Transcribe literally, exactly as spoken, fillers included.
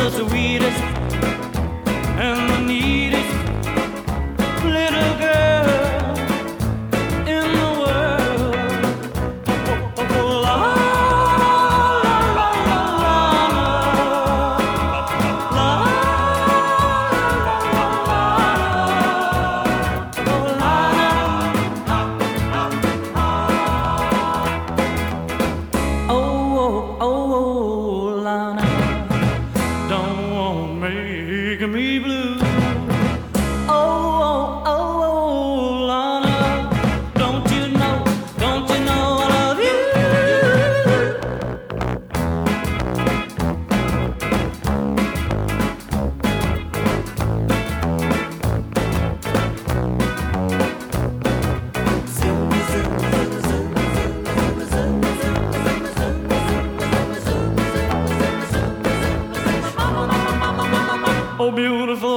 the sweetest and the neatest little girl in the world. Oh, oh, la, la, la, la, la, la, oh, oh, Lana, don't make me blue. Oh, oh, oh, Lana, don't you know, don't you know I love you? Oh, beautiful